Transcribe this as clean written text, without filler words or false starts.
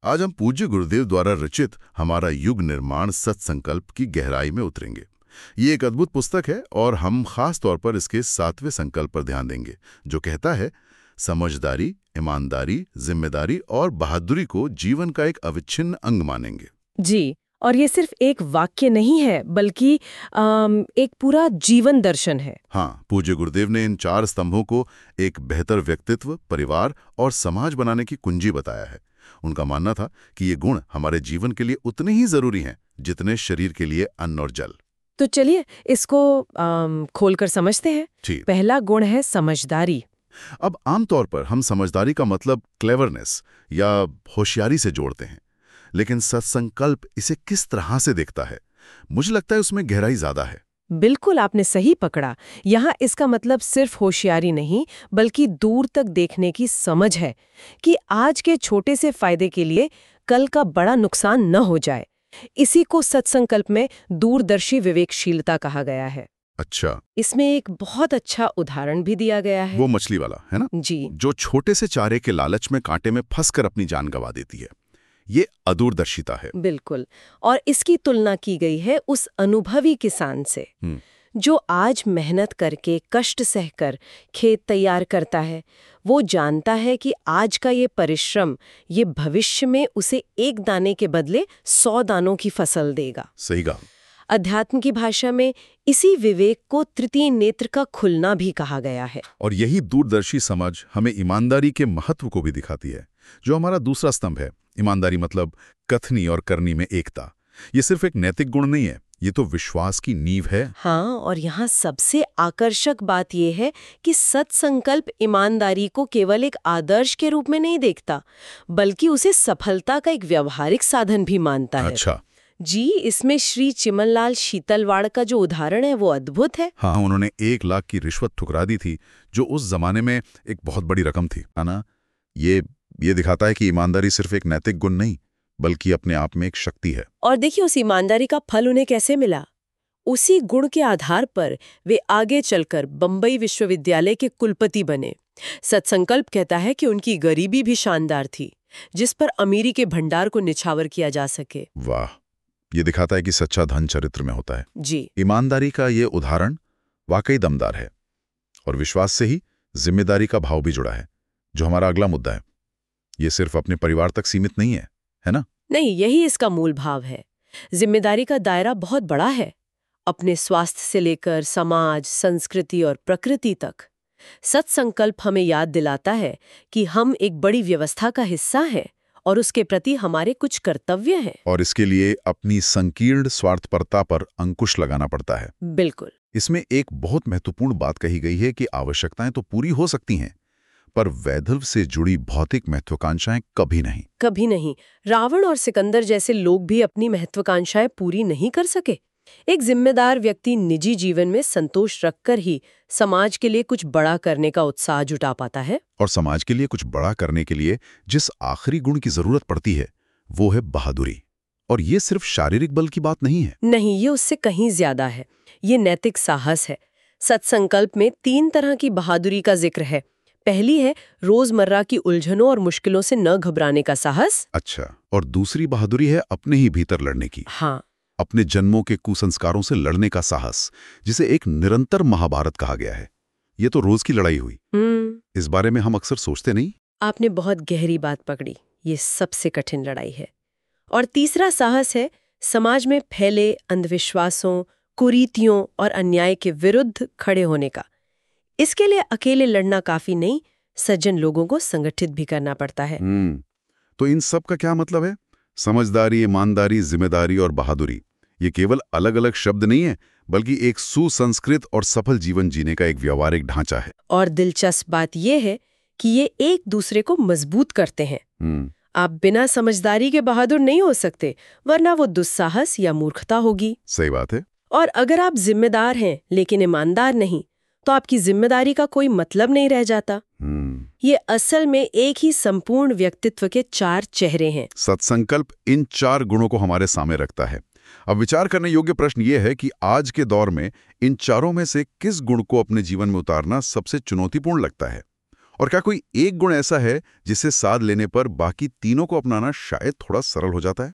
आज हम पूज्य गुरुदेव द्वारा रचित हमारा युग निर्माण सत्संकल्प की गहराई में उतरेंगे। ये एक अद्भुत पुस्तक है और हम खास तौर पर इसके 7वें संकल्प पर ध्यान देंगे, जो कहता है समझदारी, ईमानदारी, जिम्मेदारी और बहादुरी को जीवन का एक अविच्छिन्न अंग मानेंगे। जी, और ये सिर्फ एक वाक्य नहीं है बल्कि एक पूरा जीवन दर्शन है। हाँ, पूज्य गुरुदेव ने इन 4 स्तंभों को एक बेहतर व्यक्तित्व, परिवार और समाज बनाने की कुंजी बताया है। उनका मानना था कि ये गुण हमारे जीवन के लिए उतने ही जरूरी हैं जितने शरीर के लिए अन्न और जल। तो चलिए इसको खोलकर समझते हैं। ठीक। पहला गुण है समझदारी। अब आमतौर पर हम समझदारी का मतलब क्लेवरनेस या होशियारी से जोड़ते हैं, लेकिन सत्संकल्प इसे किस तरह से देखता है? मुझे लगता है उसमें गहराई ज्यादा है। बिल्कुल, आपने सही पकड़ा। यहाँ इसका मतलब सिर्फ होशियारी नहीं बल्कि दूर तक देखने की समझ है कि आज के छोटे से फायदे के लिए कल का बड़ा नुकसान न हो जाए। इसी को सत्संकल्प में दूरदर्शी विवेकशीलता कहा गया है। अच्छा, इसमें एक बहुत अच्छा उदाहरण भी दिया गया है। वो मछली वाला है ना, जी, जो छोटे से चारे के लालच में कांटे में फंसकर अपनी जान गंवा देती है। ये अदूरदर्शिता है। बिल्कुल। और इसकी तुलना की गई है उस अनुभवी किसान से जो आज मेहनत करके कष्ट सहकर खेत तैयार करता है। वो जानता है कि आज का ये परिश्रम ये भविष्य में उसे एक दाने के बदले 100 दानों की फसल देगा। सही कहा। अध्यात्म की भाषा में इसी विवेक को तृतीय नेत्र का खुलना भी कहा गया है। और यही दूरदर्शी समझ हमें ईमानदारी के महत्व को भी दिखाती है, जो हमारा दूसरा स्तंभ है। ईमानदारी मतलब कथनी और करनी में एकता। ये सिर्फ एक नैतिक गुण नहीं है, ये तो विश्वास की नींव है। हाँ, और यहाँ सबसे आकर्षक बात यह है कि सत्संकल्प ईमानदारी को केवल एक आदर्श के रूप में नहीं देखता, बल्कि उसे सफलता का एक व्यावहारिक साधन भी मानता है। अच्छा जी, इसमें श्री चिमनलाल शीतलवाड़ का जो उदाहरण है वो अद्भुत है। हाँ, उन्होंने 1 लाख की रिश्वत ठुकरा दी थी, जो उस जमाने में एक बहुत बड़ी रकम थी, है ना। ये दिखाता है कि ईमानदारी सिर्फ एक नैतिक गुण नहीं बल्कि अपने आप में एक शक्ति है। और देखिए उस ईमानदारी का फल उन्हें कैसे मिला। उसी गुण के आधार पर वे आगे चलकर बंबई विश्वविद्यालय के कुलपति बने। सत्संकल्प कहता है कि उनकी गरीबी भी शानदार थी, जिस पर अमीरी के भंडार को निछावर किया जा सके। वाह, ये दिखाता है कि सच्चा धन चरित्र में होता है। जी, ईमानदारी का ये उदाहरण वाकई दमदार है। और विश्वास से ही जिम्मेदारी का भाव भी जुड़ा है, जो हमारा अगला मुद्दा है। ये सिर्फ अपने परिवार तक सीमित नहीं है ना? नहीं, यही इसका मूल भाव है। जिम्मेदारी का दायरा बहुत बड़ा है, अपने स्वास्थ्य से लेकर समाज, संस्कृति और प्रकृति तक। सत्संकल्प हमें याद दिलाता है कि हम एक बड़ी व्यवस्था का हिस्सा हैं और उसके प्रति हमारे कुछ कर्तव्य हैं। और इसके लिए अपनी संकीर्ण स्वार्थपरता पर अंकुश लगाना पड़ता है। बिल्कुल। इसमें एक बहुत महत्वपूर्ण बात कही गई है कि आवश्यकताएं तो पूरी हो सकती हैं, पर वैधव से जुड़ी भौतिक महत्वाकांक्षाएं कभी नहीं। कभी नहीं। रावण और सिकंदर जैसे लोग भी अपनी महत्वाकांक्षाएं पूरी नहीं कर सके। एक जिम्मेदार व्यक्ति निजी जीवन में संतोष रखकर ही समाज के लिए कुछ बड़ा करने का उत्साह जुटा पाता है। और समाज के लिए कुछ बड़ा करने के लिए जिस आखिरी गुण की जरूरत पड़ती है वो है बहादुरी। और ये सिर्फ शारीरिक बल की बात नहीं है। नहीं, ये उससे कहीं ज्यादा है। ये नैतिक साहस है। सत्संकल्प में 3 तरह की बहादुरी का जिक्र है। पहली है रोजमर्रा की उलझनों और मुश्किलों से न घबराने का साहस। अच्छा, और दूसरी बहादुरी है अपने ही भीतर लड़ने की। हाँ, अपने जन्मों के कुसंस्कारों से लड़ने का साहस, जिसे एक निरंतर महाभारत कहा गया है। ये तो रोज की लड़ाई हुई। इस बारे में हम अक्सर सोचते नहीं। आपने बहुत गहरी बात पकड़ी। ये सबसे कठिन लड़ाई है। और तीसरा साहस है समाज में फैले अंधविश्वासों, कुरीतियों और अन्याय के विरुद्ध खड़े होने का। इसके लिए अकेले लड़ना काफी नहीं, सज्जन लोगों को संगठित भी करना पड़ता है। तो इन सब का क्या मतलब है? समझदारी, ईमानदारी, जिम्मेदारी और बहादुरी ये केवल अलग अलग शब्द नहीं है, बल्कि एक सुसंस्कृत और सफल जीवन जीने का एक व्यावहारिक ढांचा है। और दिलचस्प बात यह है कि ये एक दूसरे को मजबूत करते हैं। आप बिना समझदारी के बहादुर नहीं हो सकते, वरना वो दुस्साहस या मूर्खता होगी। सही बात है। और अगर आप जिम्मेदार हैं लेकिन ईमानदार नहीं, तो आपकी जिम्मेदारी का कोई मतलब नहीं रह जाता। ये असल में एक ही संपूर्ण व्यक्तित्व के 4 चेहरे हैं। सत्संकल्प इन 4 गुणों को हमारे सामने रखता है। अब विचार करने योग्य प्रश्न ये है कि आज के दौर में इन चारों में से किस गुण को अपने जीवन में उतारना सबसे चुनौतीपूर्ण लगता है, और क्या कोई एक गुण ऐसा है जिसे साथ लेने पर बाकी तीनों को अपनाना शायद थोड़ा सरल हो जाता है?